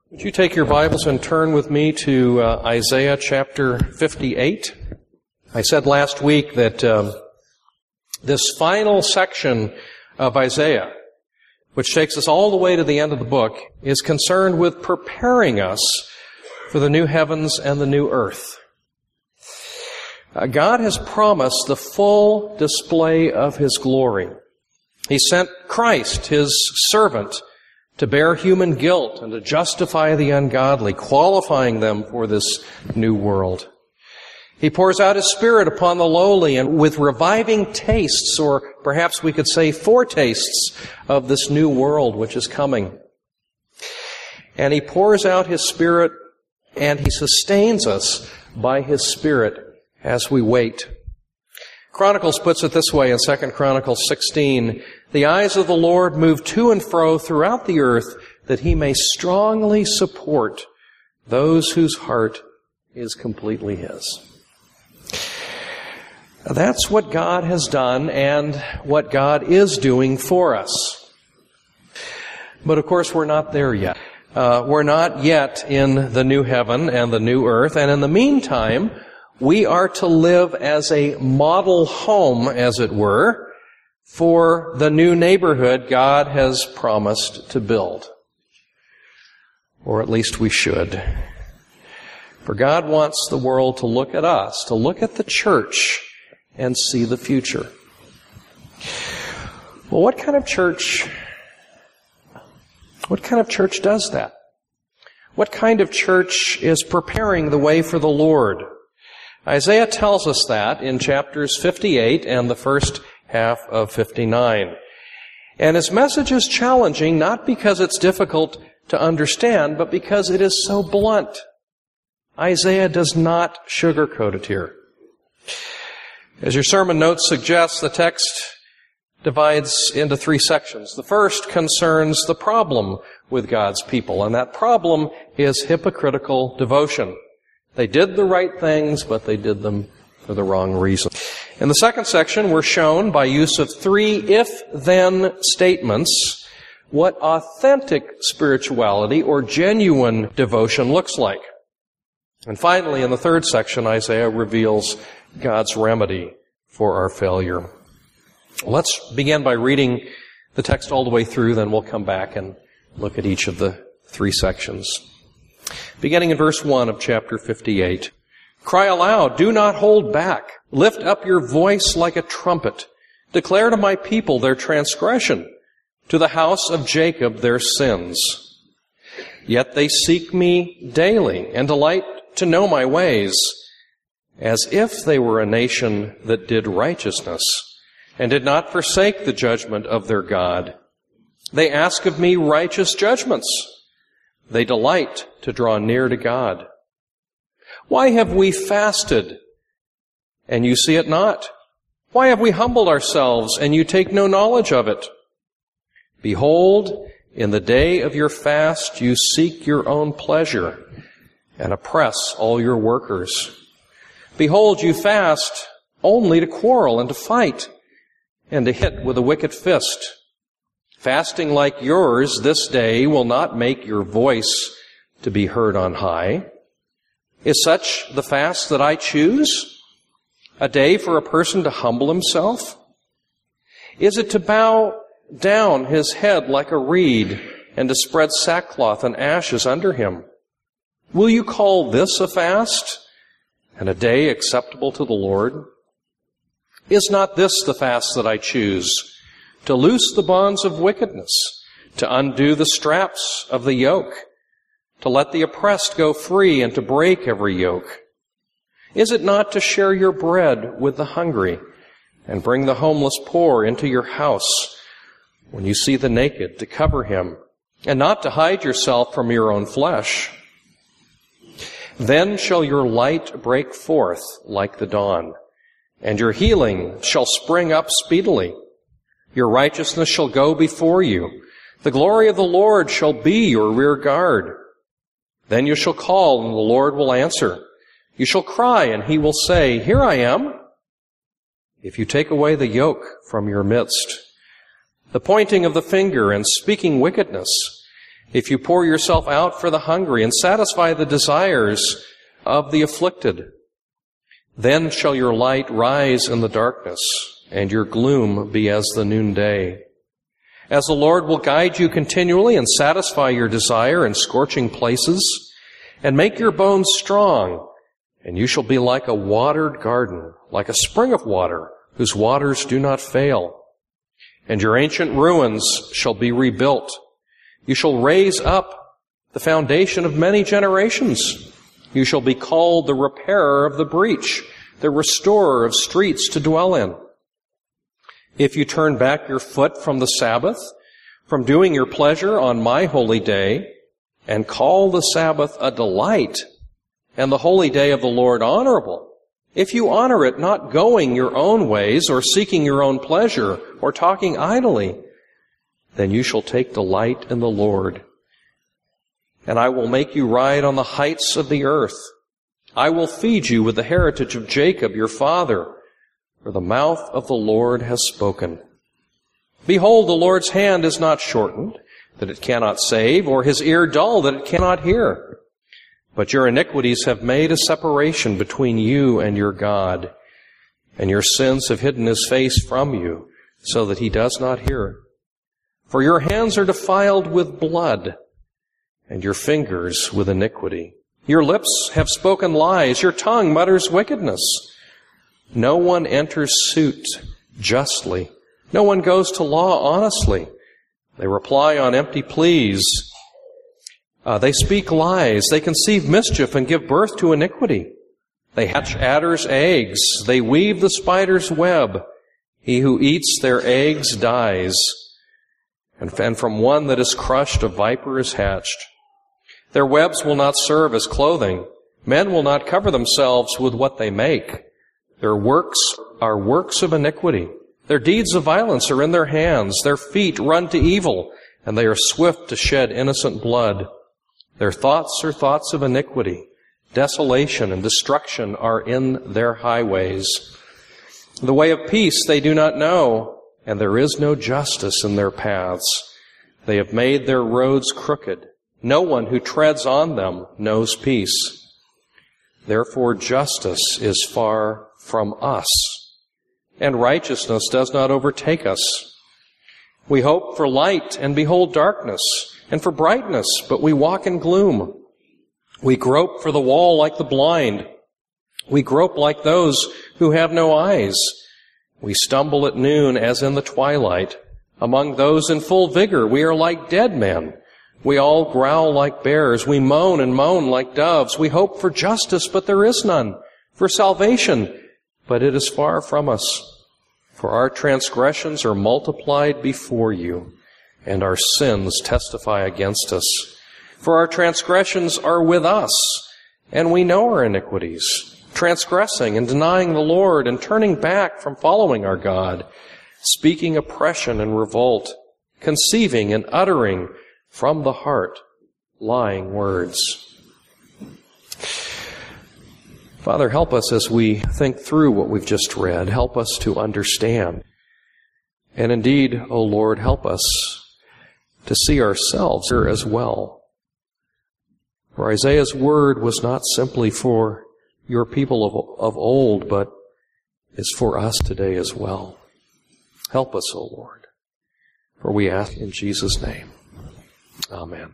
Would you take your Bibles and turn with me to Isaiah chapter 58? I said last week that this final section of Isaiah, which takes us all the way to the end of the book, is concerned with preparing us for the new heavens and the new earth. God has promised the full display of His glory. He sent Christ, His servant, to bear human guilt and to justify the ungodly, qualifying them for this new world. He pours out His Spirit upon the lowly, and with reviving tastes, or perhaps we could say foretastes, of this new world which is coming. And He pours out His Spirit, and He sustains us by His Spirit as we wait. Chronicles puts it this way in 2 Chronicles 16, "The eyes of the Lord move to and fro throughout the earth, that He may strongly support those whose heart is completely His." That's what God has done and what God is doing for us. But of course, we're not there yet. We're not yet in the new heaven and the new earth, and in the meantime, we are to live as a model home, as it were, for the new neighborhood God has promised to build. Or at least we should. For God wants the world to look at us, to look at the church, and see the future. Well, what kind of church does that? What kind of church is preparing the way for the Lord? Isaiah tells us that in chapters 58 and the first half of 59. And his message is challenging, not because it's difficult to understand, but because it is so blunt. Isaiah does not sugarcoat it here. As your sermon notes suggest, the text divides into three sections. The first concerns the problem with God's people, and that problem is hypocritical devotion. They did the right things, but they did them for the wrong reason. In the second section, we're shown by use of three if-then statements what authentic spirituality or genuine devotion looks like. And finally, in the third section, Isaiah reveals God's remedy for our failure. Let's begin by reading the text all the way through, then we'll come back and look at each of the three sections. Beginning in verse 1 of chapter 58. "Cry aloud, do not hold back. Lift up your voice like a trumpet. Declare to my people their transgression, to the house of Jacob their sins. Yet they seek me daily and delight to know my ways, as if they were a nation that did righteousness and did not forsake the judgment of their God. They ask of me righteous judgments. They delight to draw near to God. Why have we fasted, and you see it not? Why have we humbled ourselves, and you take no knowledge of it? Behold, in the day of your fast you seek your own pleasure, and oppress all your workers. Behold, you fast only to quarrel and to fight, and to hit with a wicked fist. Fasting like yours this day will not make your voice to be heard on high. Is such the fast that I choose? A day for a person to humble himself? Is it to bow down his head like a reed and to spread sackcloth and ashes under him? Will you call this a fast and a day acceptable to the Lord? Is not this the fast that I choose? To loose the bonds of wickedness, to undo the straps of the yoke, to let the oppressed go free and to break every yoke? Is it not to share your bread with the hungry and bring the homeless poor into your house? When you see the naked, to cover him and not to hide yourself from your own flesh? Then shall your light break forth like the dawn, and your healing shall spring up speedily. Your righteousness shall go before you. The glory of the Lord shall be your rear guard. Then you shall call, and the Lord will answer. You shall cry, and He will say, Here I am. If you take away the yoke from your midst, the pointing of the finger and speaking wickedness, if you pour yourself out for the hungry and satisfy the desires of the afflicted, then shall your light rise in the darkness, and your gloom be as the noonday. As the Lord will guide you continually and satisfy your desire in scorching places, and make your bones strong, and you shall be like a watered garden, like a spring of water, whose waters do not fail. And your ancient ruins shall be rebuilt. You shall raise up the foundation of many generations. You shall be called the repairer of the breach, the restorer of streets to dwell in. If you turn back your foot from the Sabbath, from doing your pleasure on my holy day, and call the Sabbath a delight, and the holy day of the Lord honorable, if you honor it not going your own ways, or seeking your own pleasure, or talking idly, then you shall take delight in the Lord. And I will make you ride on the heights of the earth. I will feed you with the heritage of Jacob your father, for the mouth of the Lord has spoken. Behold, the Lord's hand is not shortened, that it cannot save, or his ear dull, that it cannot hear. But your iniquities have made a separation between you and your God, and your sins have hidden his face from you, so that he does not hear. For your hands are defiled with blood, and your fingers with iniquity. Your lips have spoken lies, your tongue mutters wickedness. No one enters suit justly. No one goes to law honestly. They reply on empty pleas. They speak lies. They conceive mischief and give birth to iniquity. They hatch adders' eggs. They weave the spider's web. He who eats their eggs dies. And from one that is crushed, a viper is hatched. Their webs will not serve as clothing. Men will not cover themselves with what they make. Their works are works of iniquity. Their deeds of violence are in their hands. Their feet run to evil, and they are swift to shed innocent blood. Their thoughts are thoughts of iniquity. Desolation and destruction are in their highways. The way of peace they do not know, and there is no justice in their paths. They have made their roads crooked. No one who treads on them knows peace. Therefore justice is far from us, and righteousness does not overtake us. We hope for light and behold darkness, and for brightness, but we walk in gloom. We grope for the wall like the blind. We grope like those who have no eyes. We stumble at noon as in the twilight. Among those in full vigor, we are like dead men. We all growl like bears. We moan and moan like doves. We hope for justice, but there is none. For salvation, but it is far from us. For our transgressions are multiplied before you, and our sins testify against us. For our transgressions are with us, and we know our iniquities, transgressing and denying the Lord, and turning back from following our God, speaking oppression and revolt, conceiving and uttering from the heart lying words. Father, help us as we think through what we've just read. Help us to understand. And indeed, O Lord, help us to see ourselves here as well. For Isaiah's word was not simply for your people of old, but is for us today as well. Help us, O Lord, for we ask in Jesus' name. Amen.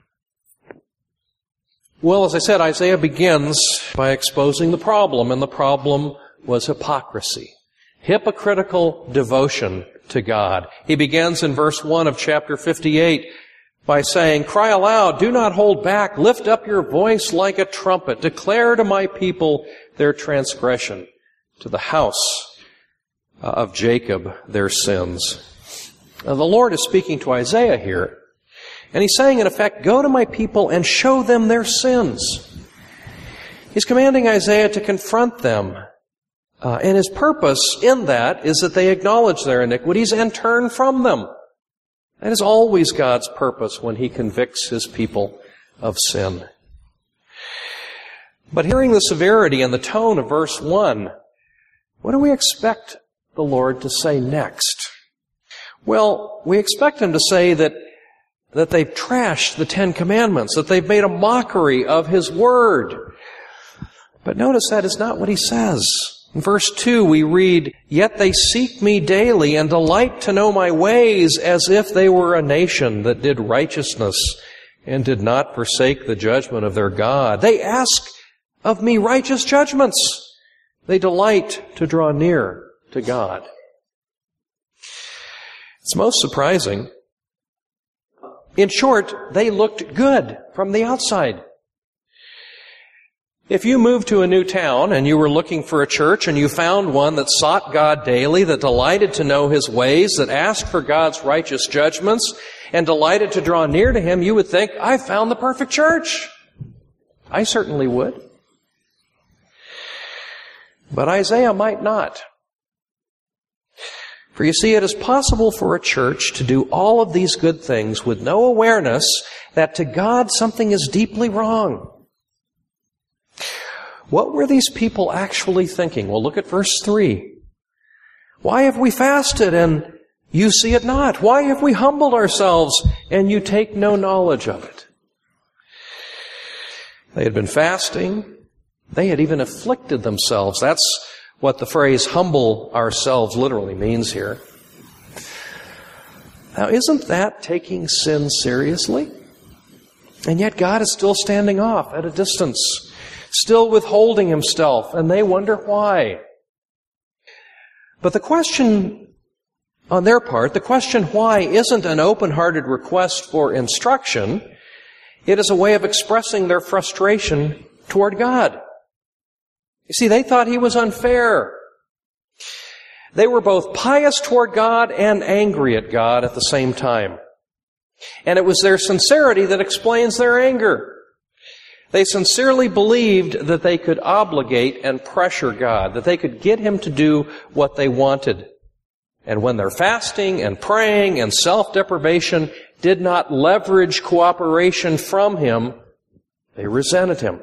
Well, as I said, Isaiah begins by exposing the problem, and the problem was hypocrisy. Hypocritical devotion to God. He begins in verse 1 of chapter 58 by saying, "Cry aloud, do not hold back, lift up your voice like a trumpet, declare to my people their transgression, to the house of Jacob their sins." Now, the Lord is speaking to Isaiah here. And he's saying, in effect, go to my people and show them their sins. He's commanding Isaiah to confront them. And his purpose in that is that they acknowledge their iniquities and turn from them. That is always God's purpose when he convicts his people of sin. But hearing the severity and the tone of verse 1, what do we expect the Lord to say next? Well, we expect him to say that that they've trashed the Ten Commandments, that they've made a mockery of His Word. But notice that is not what He says. In verse 2 we read, "Yet they seek me daily and delight to know my ways as if they were a nation that did righteousness and did not forsake the judgment of their God." They ask of me righteous judgments. They delight to draw near to God. It's most surprising. In short, they looked good from the outside. If you moved to a new town and you were looking for a church and you found one that sought God daily, that delighted to know His ways, that asked for God's righteous judgments, and delighted to draw near to Him, you would think, I found the perfect church. I certainly would. But Isaiah might not. For you see, it is possible for a church to do all of these good things with no awareness that to God something is deeply wrong. What were these people actually thinking? Well, look at verse 3. Why have we fasted and you see it not? Why have we humbled ourselves and you take no knowledge of it? They had been fasting. They had even afflicted themselves. That's what the phrase humble ourselves literally means here. Now, isn't that taking sin seriously? And yet God is still standing off at a distance, still withholding Himself, and they wonder why. But the question on their part, the question why, isn't an open-hearted request for instruction. It is a way of expressing their frustration toward God. You see, they thought He was unfair. They were both pious toward God and angry at God at the same time. And it was their sincerity that explains their anger. They sincerely believed that they could obligate and pressure God, that they could get Him to do what they wanted. And when their fasting and praying and self-deprivation did not leverage cooperation from Him, they resented Him.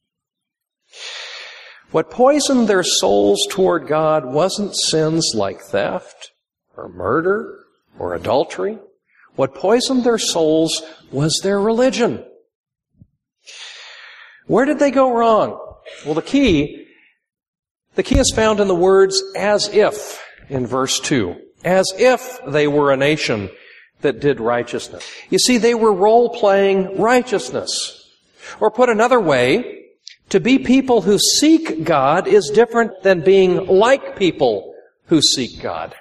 What poisoned their souls toward God wasn't sins like theft or murder or adultery. What poisoned their souls was their religion. Where did they go wrong? Well, the key is found in the words "as if" in verse 2. As if they were a nation that did righteousness. You see, they were role-playing righteousness. Or put another way, to be people who seek God is different than being like people who seek God.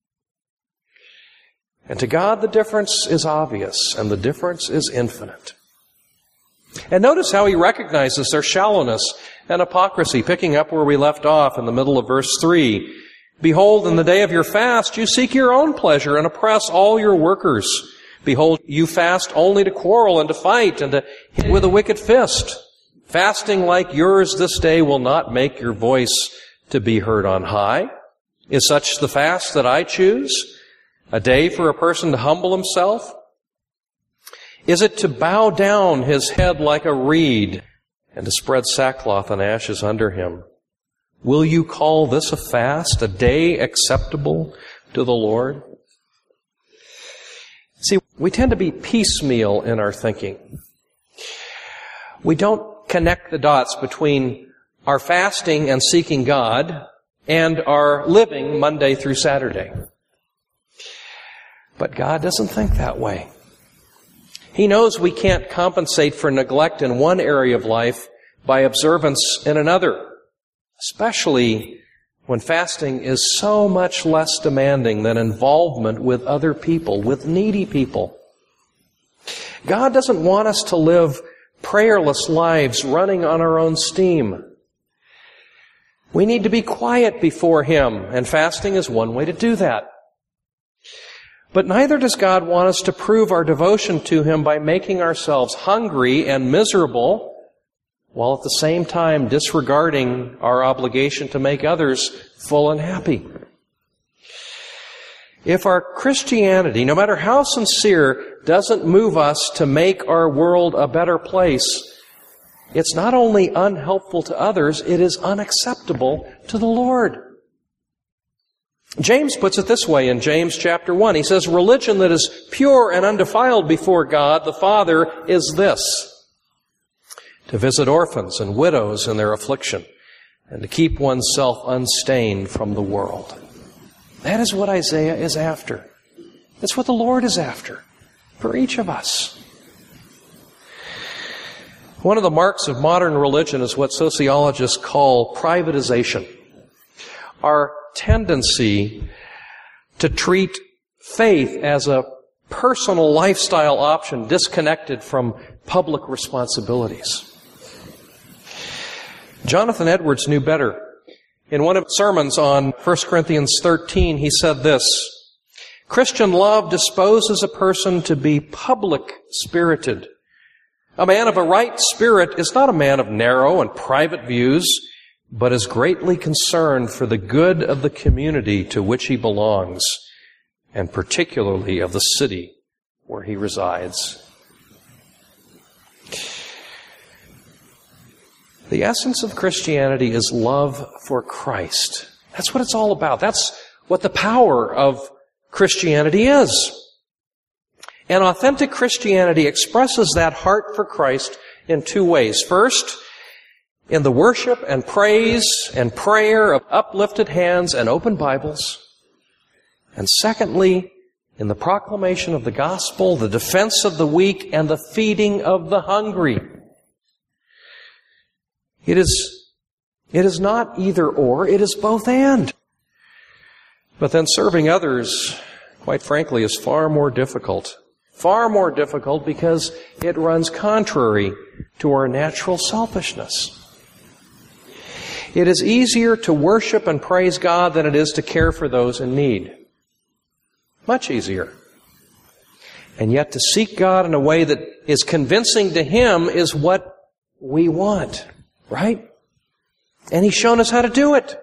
And to God the difference is obvious, and the difference is infinite. And notice how He recognizes their shallowness and hypocrisy, picking up where we left off in the middle of verse 3. "Behold, in the day of your fast, you seek your own pleasure and oppress all your workers. Behold, you fast only to quarrel and to fight and to hit with a wicked fist. Fasting like yours this day will not make your voice to be heard on high. Is such the fast that I choose? A day for a person to humble himself? Is it to bow down his head like a reed and to spread sackcloth and ashes under him? Will you call this a fast, a day acceptable to the Lord?" See, we tend to be piecemeal in our thinking. We don't connect the dots between our fasting and seeking God and our living Monday through Saturday. But God doesn't think that way. He knows we can't compensate for neglect in one area of life by observance in another, especially when fasting is so much less demanding than involvement with other people, with needy people. God doesn't want us to live prayerless lives running on our own steam. We need to be quiet before Him, and fasting is one way to do that. But neither does God want us to prove our devotion to Him by making ourselves hungry and miserable, while at the same time disregarding our obligation to make others full and happy. If our Christianity, no matter how sincere, doesn't move us to make our world a better place, it's not only unhelpful to others, it is unacceptable to the Lord. James puts it this way in James chapter 1. He says, religion that is pure and undefiled before God the Father is this: to visit orphans and widows in their affliction, and to keep oneself unstained from the world. That is what Isaiah is after. That's what the Lord is after for each of us. One of the marks of modern religion is what sociologists call privatization. Our tendency to treat faith as a personal lifestyle option disconnected from public responsibilities. Jonathan Edwards knew better. In one of his sermons on 1 Corinthians 13, he said this: Christian love disposes a person to be public-spirited. A man of a right spirit is not a man of narrow and private views, but is greatly concerned for the good of the community to which he belongs, and particularly of the city where he resides. The essence of Christianity is love for Christ. That's what it's all about. That's what the power of Christianity is. And authentic Christianity expresses that heart for Christ in two ways. First, in the worship and praise and prayer of uplifted hands and open Bibles. And secondly, in the proclamation of the gospel, the defense of the weak, and the feeding of the hungry. It is not either or, it is both and. But then serving others, quite frankly, is far more difficult. Far more difficult because it runs contrary to our natural selfishness. It is easier to worship and praise God than it is to care for those in need. Much easier. And yet to seek God in a way that is convincing to Him is what we want, right? And He's shown us how to do it.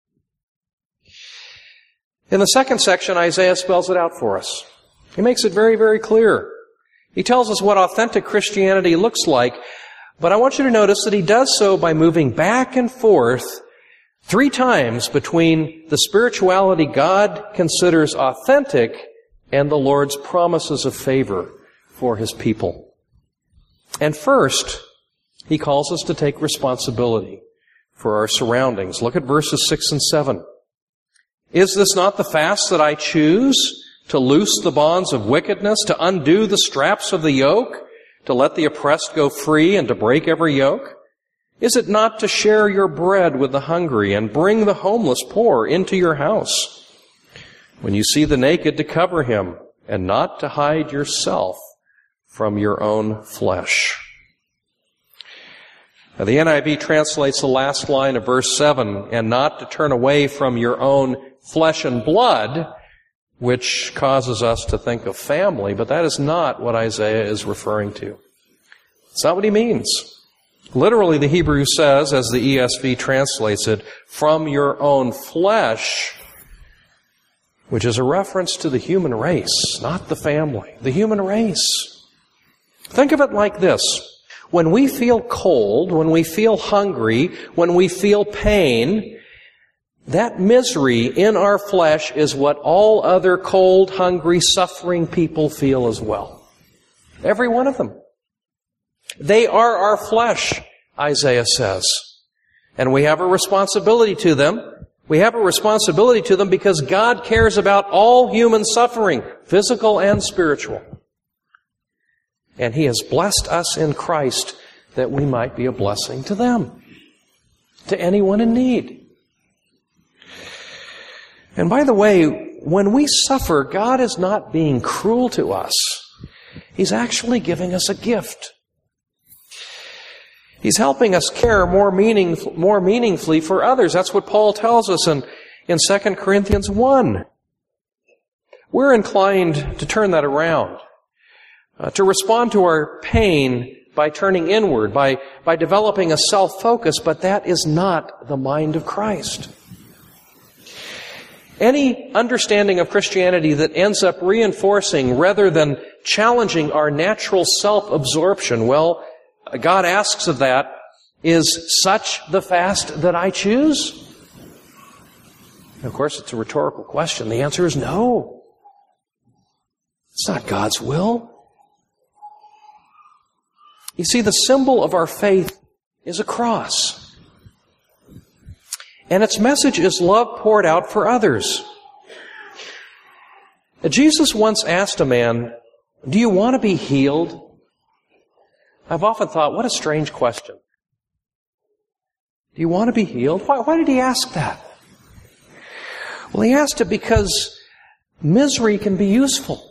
In the second section, Isaiah spells it out for us. He makes it very, very clear. He tells us what authentic Christianity looks like, but I want you to notice that he does so by moving back and forth 3 times between the spirituality God considers authentic and the Lord's promises of favor for His people. And first, he calls us to take responsibility for our surroundings. Look at verses 6 and 7. Is this not the fast that I choose? To loose the bonds of wickedness, to undo the straps of the yoke, to let the oppressed go free, and to break every yoke? Is it not to share your bread with the hungry, and bring the homeless poor into your house? When you see the naked, to cover him, and not to hide yourself from your own flesh. Now, the NIV translates the last line of verse 7, and not to turn away from your own flesh and blood, which causes us to think of family, but that is not what Isaiah is referring to. It's not what he means. Literally, the Hebrew says, as the ESV translates it, from your own flesh, which is a reference to the human race, not the family, the human race. Think of it like this. When we feel cold, when we feel hungry, when we feel pain, that misery in our flesh is what all other cold, hungry, suffering people feel as well. Every one of them. They are our flesh, Isaiah says. And we have a responsibility to them. We have a responsibility to them because God cares about all human suffering, physical and spiritual. And He has blessed us in Christ that we might be a blessing to them, to anyone in need. And by the way, when we suffer, God is not being cruel to us. He's actually giving us a gift. He's helping us care more meaningfully for others. That's what Paul tells us in 2 Corinthians 1. We're inclined to turn that around, to respond to our pain by turning inward, by developing a self-focus, but that is not the mind of Christ. Any understanding of Christianity that ends up reinforcing rather than challenging our natural self-absorption, well, God asks of that, is such the fast that I choose? And of course, it's a rhetorical question. The answer is no. It's not God's will. You see, the symbol of our faith is a cross. And its message is love poured out for others. Jesus once asked a man, "Do you want to be healed?" I've often thought, what a strange question. Do you want to be healed? Why did he ask that? Well, he asked it because misery can be useful.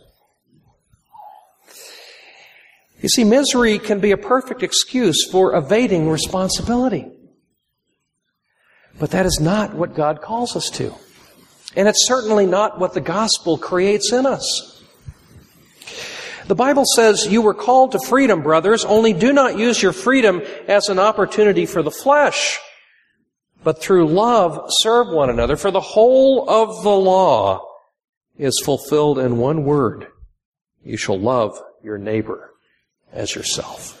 You see, misery can be a perfect excuse for evading responsibility. But that is not what God calls us to. And it's certainly not what the gospel creates in us. The Bible says, "You were called to freedom, brothers, only do not use your freedom as an opportunity for the flesh, but through love serve one another. For the whole of the law is fulfilled in one word: you shall love your neighbor as yourself."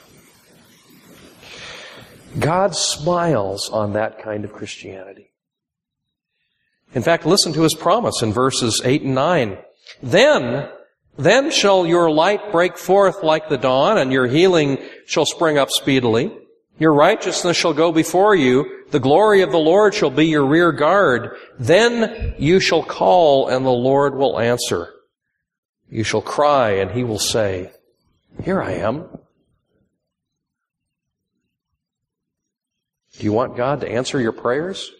God smiles on that kind of Christianity. In fact, listen to His promise in verses 8 and 9. Then shall your light break forth like the dawn, and your healing shall spring up speedily. Your righteousness shall go before you. The glory of the Lord shall be your rear guard. Then you shall call, and the Lord will answer. You shall cry, and He will say, "Here I am." Do you want God to answer your prayers?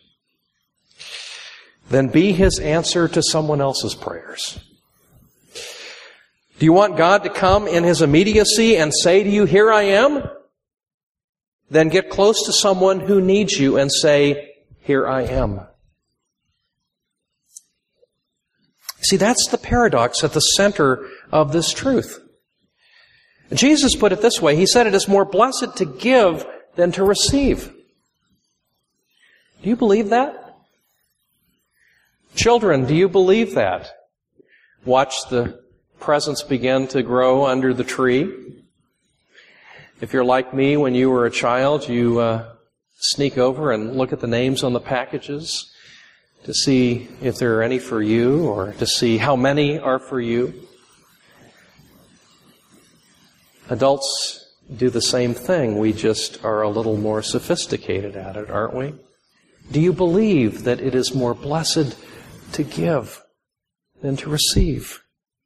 Then be His answer to someone else's prayers. Do you want God to come in His immediacy and say to you, "Here I am"? Then get close to someone who needs you and say, "Here I am." See, that's the paradox at the center of this truth. Jesus put it this way. He said it is more blessed to give than to receive. Do you believe that? Children, do you believe that? Watch the presents begin to grow under the tree. If you're like me, when you were a child, you sneak over and look at the names on the packages to see if there are any for you or to see how many are for you. Adults do the same thing. We just are a little more sophisticated at it, aren't we? Do you believe that it is more blessed to give than to receive?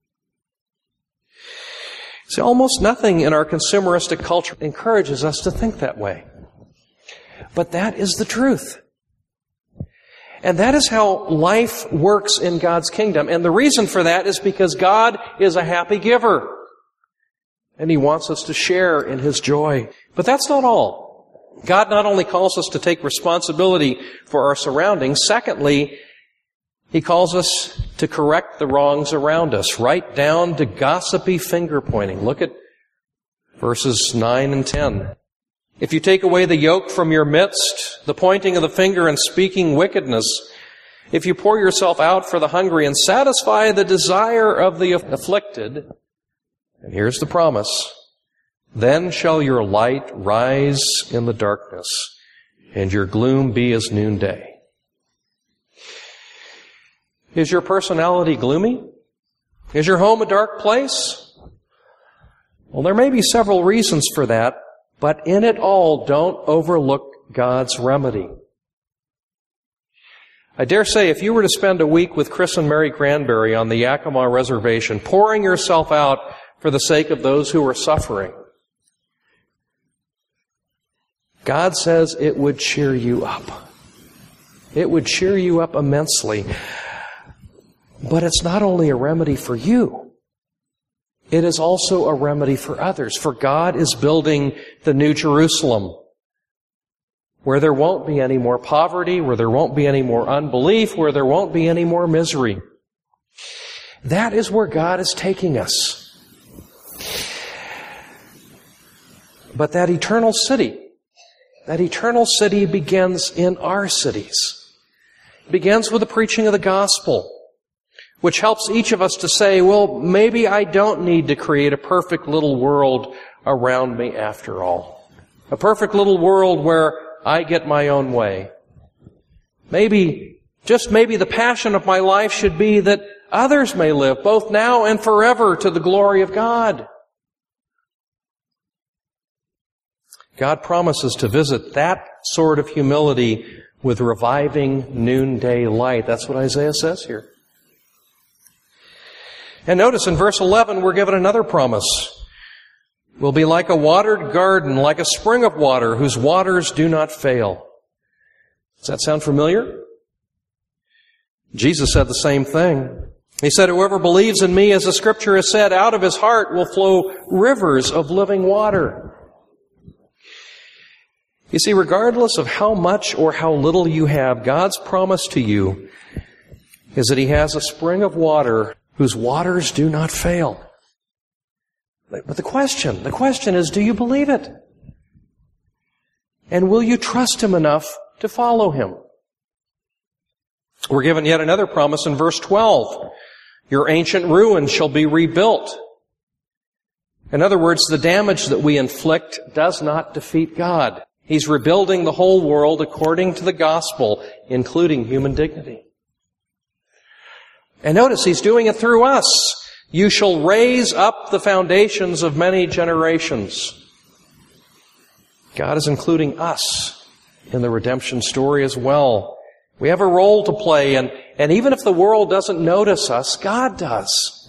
See, almost nothing in our consumeristic culture encourages us to think that way. But that is the truth. And that is how life works in God's kingdom. And the reason for that is because God is a happy giver. And He wants us to share in His joy. But that's not all. God not only calls us to take responsibility for our surroundings, secondly, He calls us to correct the wrongs around us, right down to gossipy finger-pointing. Look at verses 9 and 10. If you take away the yoke from your midst, the pointing of the finger and speaking wickedness, if you pour yourself out for the hungry and satisfy the desire of the afflicted, and here's the promise, then shall your light rise in the darkness, and your gloom be as noonday. Is your personality gloomy? Is your home a dark place? Well, there may be several reasons for that, but in it all, don't overlook God's remedy. I dare say if you were to spend a week with Chris and Mary Granberry on the Yakima Reservation, pouring yourself out for the sake of those who are suffering, God says it would cheer you up. It would cheer you up immensely. But it's not only a remedy for you. It is also a remedy for others. For God is building the New Jerusalem, where there won't be any more poverty, where there won't be any more unbelief, where there won't be any more misery. That is where God is taking us. But that eternal city begins in our cities. It begins with the preaching of the gospel, which helps each of us to say, well, maybe I don't need to create a perfect little world around me after all. A perfect little world where I get my own way. Maybe Just maybe the passion of my life should be that others may live, both now and forever, to the glory of God. God promises to visit that sort of humility with reviving noonday light. That's what Isaiah says here. And notice in verse 11, we're given another promise. We'll be like a watered garden, like a spring of water, whose waters do not fail. Does that sound familiar? Jesus said the same thing. He said, whoever believes in me, as the Scripture has said, out of his heart will flow rivers of living water. You see, regardless of how much or how little you have, God's promise to you is that He has a spring of water whose waters do not fail. But the question is, do you believe it? And will you trust Him enough to follow Him? We're given yet another promise in verse 12. Your ancient ruins shall be rebuilt. In other words, the damage that we inflict does not defeat God. He's rebuilding the whole world according to the gospel, including human dignity. And notice, He's doing it through us. You shall raise up the foundations of many generations. God is including us in the redemption story as well. We have a role to play, and even if the world doesn't notice us, God does.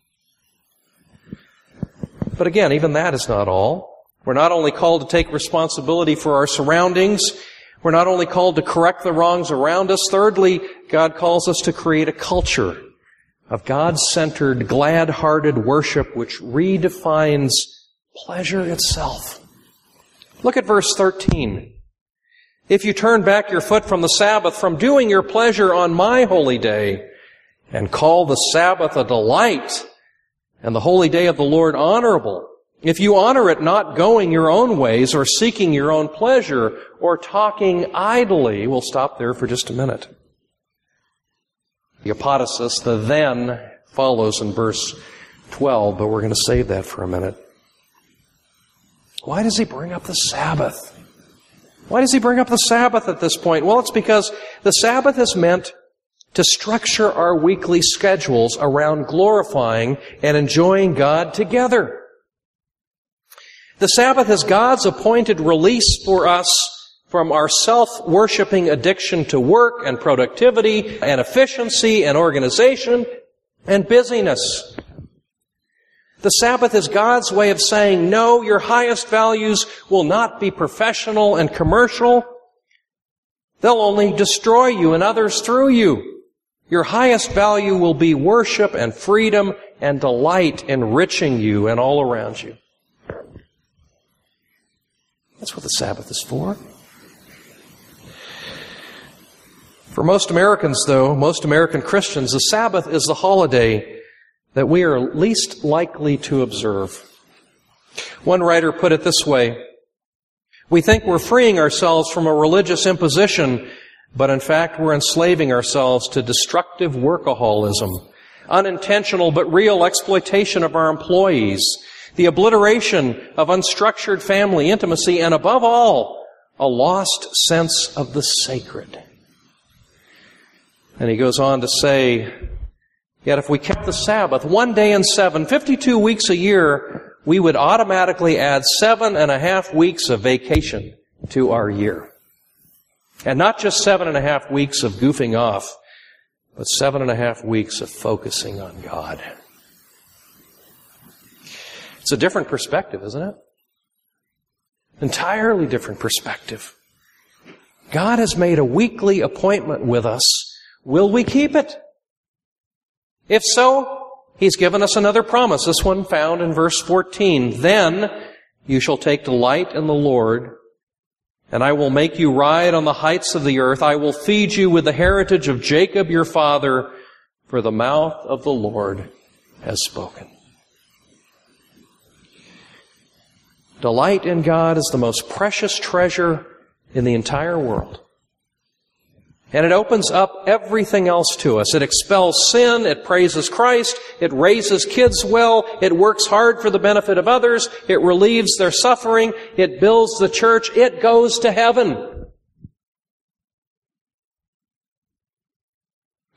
But again, even that is not all. We're not only called to take responsibility for our surroundings, we're not only called to correct the wrongs around us. Thirdly, God calls us to create a culture of God-centered, glad-hearted worship which redefines pleasure itself. Look at verse 13. If you turn back your foot from the Sabbath, from doing your pleasure on my holy day, and call the Sabbath a delight, and the holy day of the Lord honorable, if you honor it not going your own ways, or seeking your own pleasure, or talking idly, we'll stop there for just a minute. The apodosis, the then, follows in verse 12, but we're going to save that for a minute. Why does he bring up the Sabbath? Why does he bring up the Sabbath at this point? Well, it's because the Sabbath is meant to structure our weekly schedules around glorifying and enjoying God together. The Sabbath is God's appointed release for us from our self-worshipping addiction to work and productivity and efficiency and organization and busyness. The Sabbath is God's way of saying, no, your highest values will not be professional and commercial. They'll only destroy you and others through you. Your highest value will be worship and freedom and delight enriching you and all around you. That's what the Sabbath is for. For most Americans, though, most American Christians, the Sabbath is the holiday that we are least likely to observe. One writer put it this way: we think we're freeing ourselves from a religious imposition, but in fact we're enslaving ourselves to destructive workaholism, unintentional but real exploitation of our employees, the obliteration of unstructured family intimacy, and above all, a lost sense of the sacred. And he goes on to say, yet if we kept the Sabbath 1 day in 7, 52 weeks a year, we would automatically add 7.5 weeks of vacation to our year. And not just 7.5 weeks of goofing off, but 7.5 weeks of focusing on God. It's a different perspective, isn't it? Entirely different perspective. God has made a weekly appointment with us. Will we keep it? If so, He's given us another promise, this one found in verse 14. Then you shall take delight in the Lord, and I will make you ride on the heights of the earth. I will feed you with the heritage of Jacob your father, for the mouth of the Lord has spoken. Delight in God is the most precious treasure in the entire world. And it opens up everything else to us. It expels sin, it praises Christ, it raises kids well, it works hard for the benefit of others, it relieves their suffering, it builds the church, it goes to heaven.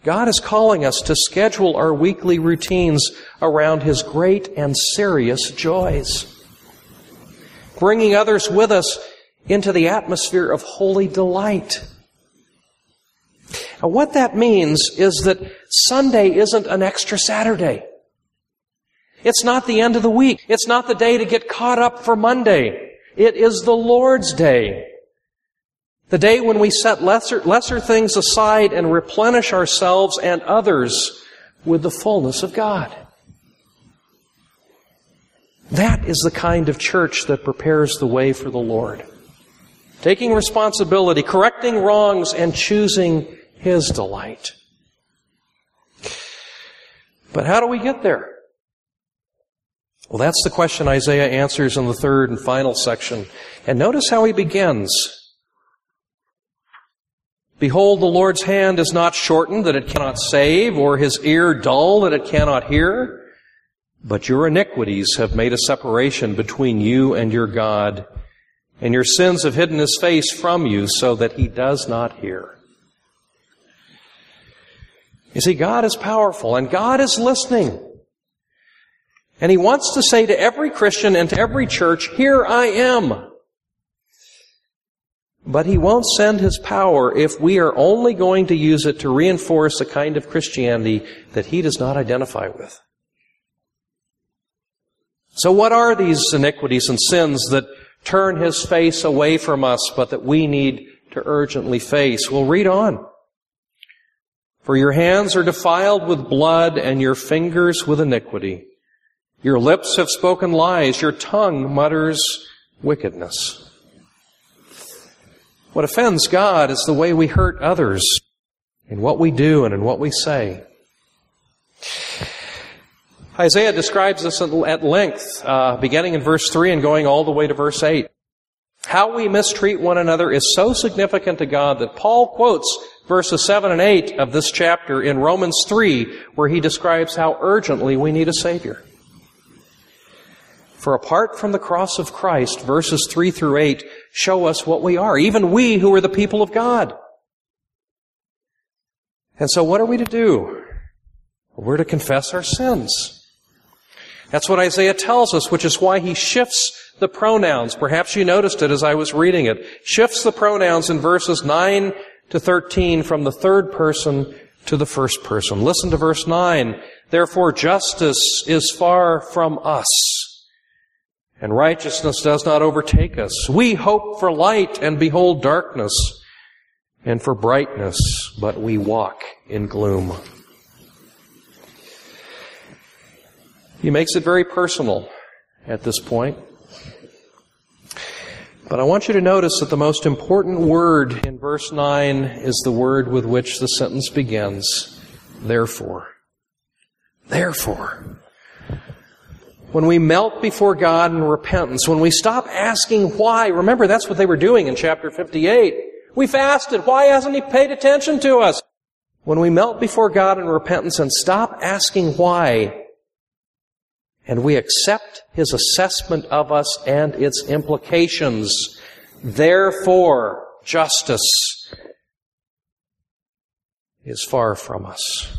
God is calling us to schedule our weekly routines around His great and serious joys, bringing others with us into the atmosphere of holy delight. Now, what that means is that Sunday isn't an extra Saturday. It's not the end of the week. It's not the day to get caught up for Monday. It is the Lord's Day. The day when we set lesser things aside and replenish ourselves and others with the fullness of God. That is the kind of church that prepares the way for the Lord. Taking responsibility, correcting wrongs, and choosing His delight. But how do we get there? Well, that's the question Isaiah answers in the third and final section. And notice how he begins. Behold, the Lord's hand is not shortened that it cannot save, or His ear dull that it cannot hear. But your iniquities have made a separation between you and your God, and your sins have hidden His face from you so that He does not hear. You see, God is powerful, and God is listening. And He wants to say to every Christian and to every church, here I am. But He won't send His power if we are only going to use it to reinforce a kind of Christianity that He does not identify with. So what are these iniquities and sins that turn His face away from us, but that we need to urgently face? Well, read on. For your hands are defiled with blood, and your fingers with iniquity. Your lips have spoken lies, your tongue mutters wickedness. What offends God is the way we hurt others in what we do and in what we say. Isaiah describes this at length, beginning in verse 3 and going all the way to verse 8. How we mistreat one another is so significant to God that Paul quotes verses 7 and 8 of this chapter in Romans 3, where he describes how urgently we need a Savior. For apart from the cross of Christ, verses 3 through 8 show us what we are, even we who are the people of God. And so what are we to do? We're to confess our sins. That's what Isaiah tells us, which is why he shifts the pronouns. Perhaps you noticed it as I was reading it. Shifts the pronouns in verses 9 to 13 from the third person to the first person. Listen to verse 9. Therefore justice is far from us, and righteousness does not overtake us. We hope for light and behold darkness, and for brightness, but we walk in gloom. He makes it very personal at this point. But I want you to notice that the most important word in verse 9 is the word with which the sentence begins. Therefore. Therefore. When we melt before God in repentance, when we stop asking why, remember that's what they were doing in chapter 58. We fasted. Why hasn't He paid attention to us? When we melt before God in repentance and stop asking why, and we accept His assessment of us and its implications, therefore justice is far from us.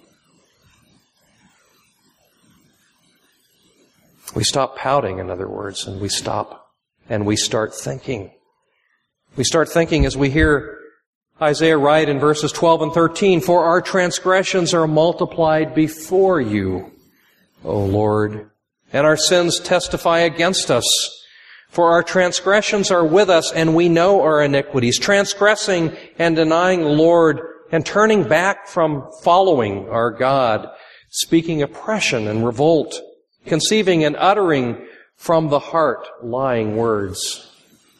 We stop pouting, in other words, and we stop and we start thinking. We start thinking as we hear Isaiah write in verses 12 and 13, for our transgressions are multiplied before you, O Lord, and our sins testify against us. For our transgressions are with us, and we know our iniquities, transgressing and denying the Lord, and turning back from following our God, speaking oppression and revolt, conceiving and uttering from the heart lying words.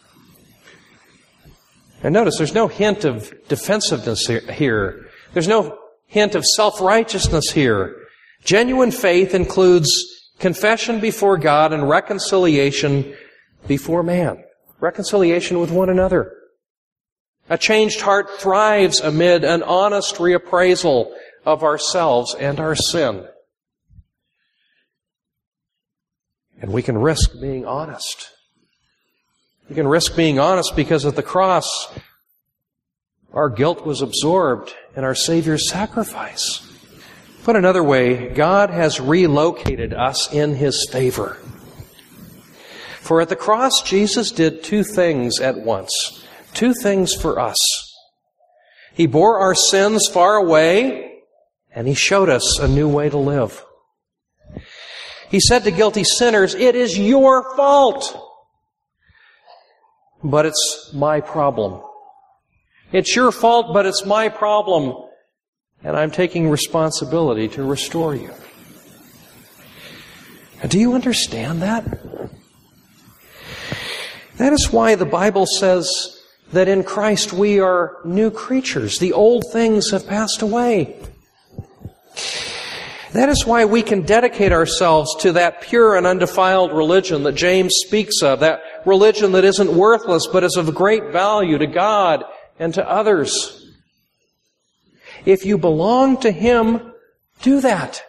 And notice there's no hint of defensiveness here. There's no hint of self-righteousness here. Genuine faith includes confession before God and reconciliation before man. Reconciliation with one another. A changed heart thrives amid an honest reappraisal of ourselves and our sin. And we can risk being honest. We can risk being honest because at the cross, our guilt was absorbed and our Savior's sacrifice. Put another way, God has relocated us in His favor. For at the cross, Jesus did two things at once. Two things for us. He bore our sins far away, and He showed us a new way to live. He said to guilty sinners, "It is your fault, but it's my problem. It's your fault, but it's my problem, and I'm taking responsibility to restore you." Now, do you understand that? That is why the Bible says that in Christ we are new creatures. The old things have passed away. That is why we can dedicate ourselves to that pure and undefiled religion that James speaks of, that religion that isn't worthless but is of great value to God and to others. If you belong to Him, do that.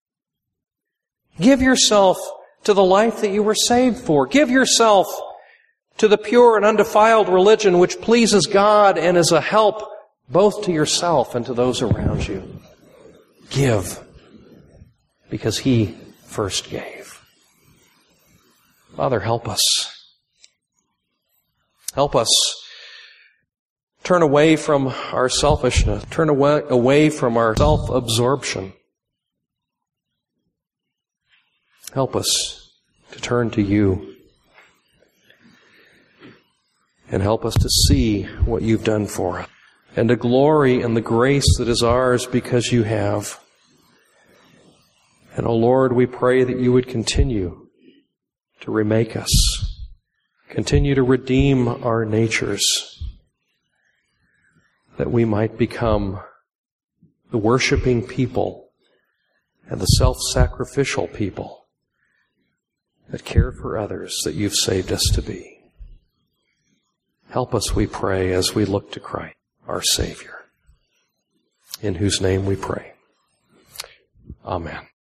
Give yourself to the life that you were saved for. Give yourself to the pure and undefiled religion which pleases God and is a help both to yourself and to those around you. Give, because He first gave. Father, help us. Help us turn away from our selfishness, turn away from our self-absorption. Help us to turn to You. And help us to see what You've done for us. And to glory in the grace that is ours because You have. And, O Lord, we pray that You would continue to remake us. Continue to redeem our natures. That we might become the worshiping people and the self-sacrificial people that care for others that You've saved us to be. Help us, we pray, as we look to Christ, our Savior, in whose name we pray. Amen.